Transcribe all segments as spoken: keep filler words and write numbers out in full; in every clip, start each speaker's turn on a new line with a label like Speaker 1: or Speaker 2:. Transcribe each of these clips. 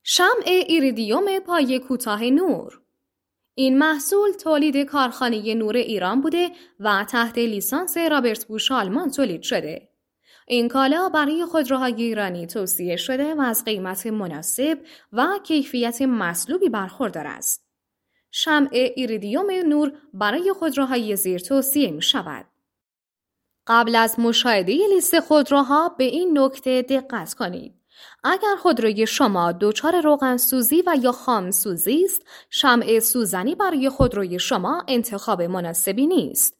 Speaker 1: شمع ایریدیوم پایه کوتاه نور. این محصول تولید کارخانه نور ایران بوده و تحت لیسانس رابرت بوش آلمان تولید شده. این کالا برای خودروهای ایرانی توصیه شده و از قیمت مناسب و کیفیت مطلوبی برخوردار است. شمع ایریدیوم نور برای خودروهای زیر توصیه می شود. قبل از مشاهده لیست خودروها به این نکته دقت کنید. اگر خودروی شما دچار روغنسوزی و یا خامسوزی است، شمع سوزنی برای خودروی شما انتخاب مناسبی نیست.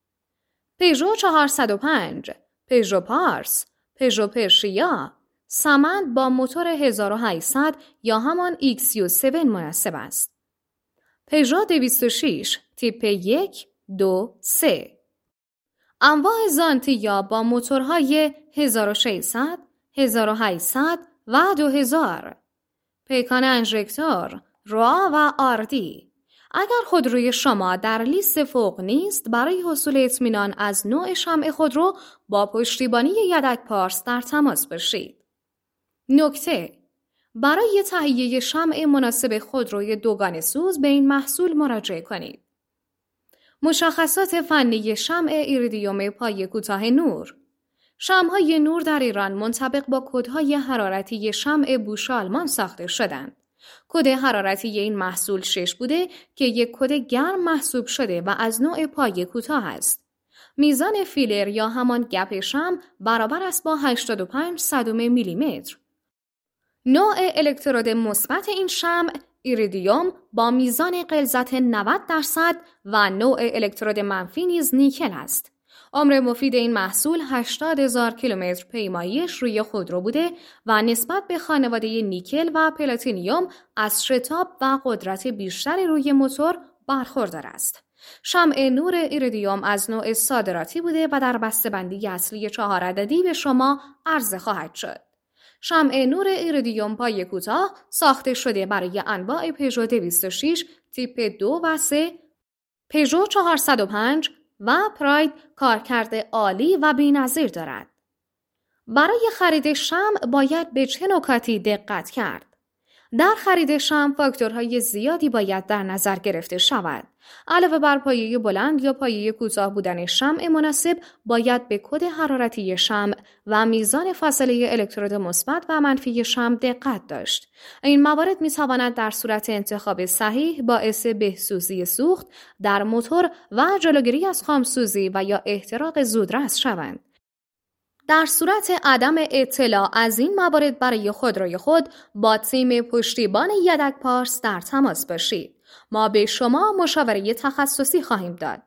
Speaker 1: پژو چهارصد و پنج، پژو پارس، پژو پرشیا، سمند با موتور هزار و هشتصد یا همان ایکس یو هفت مناسب است. پژو دویست و شش، تیپ یک، دو، سه. انواع زانتیا با موتورهای هزار و ششصد، هزار و هشتصد و دو هزار. پیکان انژکتور، روا و آردی. اگر خودروی شما در لیست فوق نیست، برای حصول اطمینان از نوع شمع خودرو با پشتیبانی یدک پارس در تماس باشید. نکته: برای تهیه شمع مناسب خودروی دوگانه سوز به این محصول مراجعه کنید. مشخصات فنی شمع ایریدیوم پایه کوتاه نور. شمع‌های نور در ایران منطبق با کدهای حرارتی شمع بوش آلمان ساخته شدند. کد حرارتی این محصول شش بوده که یک کد گرم محسوب شده و از نوع پایه کوتاه است. میزان فیلر یا همان گپ شمع برابر است با هشتاد و پنج صدم میلیمتر. نوع الکترود مثبت این شمع ایریدیوم با میزان غلظت نود درصد و نوع الکترود منفی نیز نیکل است. عمر مفید این محصول هشتاد هزار کیلومتر پیمایش روی خودرو بوده و نسبت به خانواده نیکل و پلاتینیوم از شتاب و قدرت بیشتری روی موتور برخوردار است. شمع نور ایریدیوم از نوع صادراتی بوده و در بسته‌بندی اصلی چهار عددی به شما عرضه خواهد شد. شمع نور ایریدیوم پایه کوتاه ساخته شده برای انواع پژو دویست و شش تیپ دو و سه، پژو چهارصد و پنج و پراید کارکرد عالی و بی‌نظیر دارد. برای خرید شمع باید به چه نکاتی دقت کرد؟ در خرید شمع فاکتورهای زیادی باید در نظر گرفته شود. علاوه بر پایه بلند یا پایه کوتاه بودن شمع مناسب، باید به کد حرارتی شمع و میزان فاصله الکترود مثبت و منفی شمع دقت داشت. این موارد می تواند در صورت انتخاب صحیح باعث بهسوزی سوخت در موتور و جلوگیری از خامسوزی و یا احتراق زودرس شوند. در صورت عدم اطلاع از این موارد برای خودروی خود با تیم پشتیبان یدک پارس در تماس باشید. ما به شما مشاوره تخصصی خواهیم داد.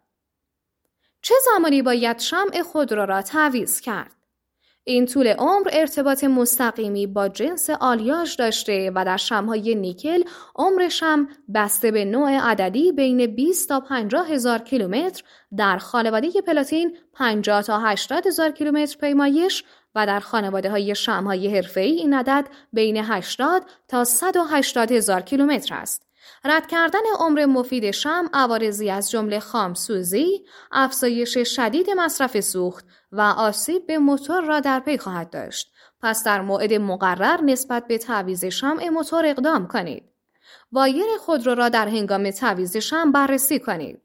Speaker 1: چه زمانی باید شمع خودرو را تعویض کرد؟ این طول عمر ارتباط مستقیمی با جنس آلیاژ داشته و در شمع‌های نیکل عمر شمع بسته به نوع عددی بین بیست تا پنجاه هزار کیلومتر، در خانواده پلاتین پنجاه تا هشتاد هزار کیلومتر پیمایش و در خانواده های شمع‌های حرفه‌ای این عدد بین هشتاد تا صد و هشتاد هزار کیلومتر است. رد کردن عمر مفید شمع عوارضی از جمله خامسوزی، افزایش شدید مصرف سوخت و آسیب به موتور را در پی خواهد داشت. پس در موعد مقرر نسبت به تعویض شمع موتور اقدام کنید. وایر خودرو را در هنگام تعویض شمع بررسی کنید.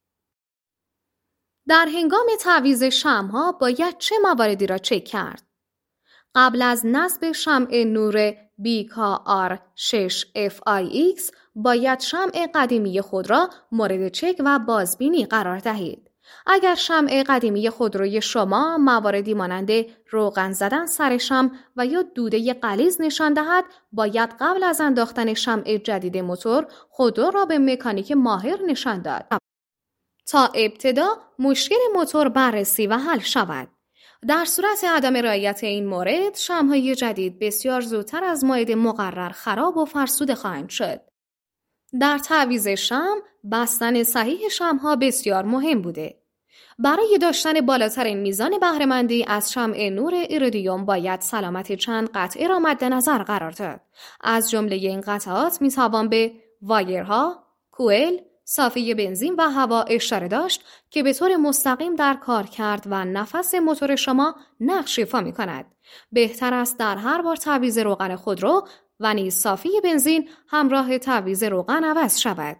Speaker 1: در هنگام تعویض شمع‌ها باید چه مواردی را چک کرد؟ قبل از نصب شمع نور بی کا آر شش اف آی ایکس باید شمع قدیمی خود را مورد چک و بازبینی قرار دهید. اگر شمع قدیمی خودروی شما مواردی مانند روغن زدن سر شمع و یا دوده غلیظ نشان دهد، باید قبل از انداختن شمع جدید موتور خودرو را به مکانیک ماهر نشان داد تا ابتدا مشکل موتور بررسی و حل شود. در صورت عدم رعایت این مورد، شمع‌های جدید بسیار زودتر از موعد مقرر خراب و فرسوده خواهند شد. در تعویض شمع، بستن صحیح شمع‌ها بسیار مهم بوده. برای داشتن بالاترین میزان بهره‌مندی از شمع نور ایریدیوم باید سلامت چند قطعه را مد نظر قرار داد. از جمله این قطعات میتوان به وایرها، کوئل، صافی بنزین و هوا اشاره داشت که به طور مستقیم در کارکرد و نفس موتور شما نقش ایفا می‌کند. بهتر است در هر بار تعویض روغن خودرو و نیز صافی بنزین همراه تعویض روغن عوض شود.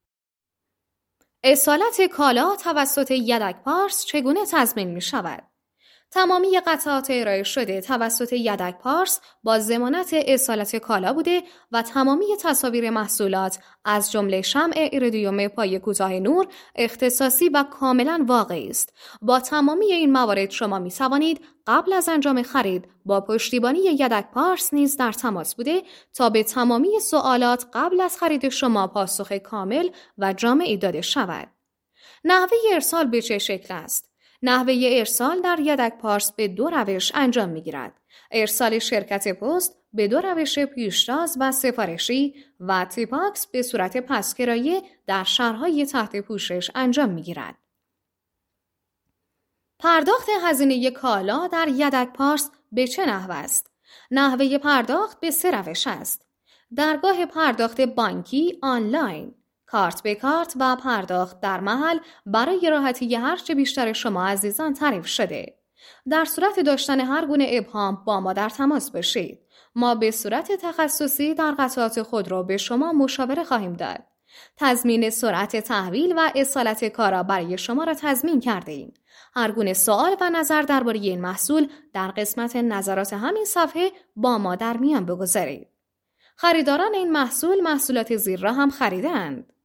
Speaker 1: اصالت کالا توسط یدک پارس چگونه تضمین می شود؟ تمامی قطعات ارائه شده توسط یدک پارس با ضمانت اصالت کالا بوده و تمامی تصاویر محصولات از جمله شمع ایریدیوم پایه کوتاه نور اختصاصی و کاملا واقعی است. با تمامی این موارد شما می توانید قبل از انجام خرید با پشتیبانی یدک پارس نیز در تماس بوده تا به تمامی سوالات قبل از خرید شما پاسخ کامل و جامعی داده شود. نحوه ارسال به چه شکل است؟ نحوه ارسال در یدک پارس به دو روش انجام می‌گیرد. ارسال شرکت پست به دو روش پیشتاز و سفارشی و تیپاکس به صورت پس‌کرایه در شهرهای تحت پوشش انجام می‌گیرد. پرداخت هزینه کالا در یدک پارس به چه نحو است؟ نحوه پرداخت به سه روش است. درگاه پرداخت بانکی آنلاین، کارت به کارت و پرداخت در محل برای راحتی هرچه بیشتر شما عزیزان تعریف شده. در صورت داشتن هر گونه ابهام با ما در تماس باشید. ما به صورت تخصصی در قطعات خودرو به شما مشاوره خواهیم داد. تضمین سرعت تحویل و اصالت کالا برای شما را تضمین کرده ایم. هر گونه سوال و نظر درباره این محصول در قسمت نظرات همین صفحه با ما در میان بگذارید. خریداران این محصول محصولات زیر را هم خریدند.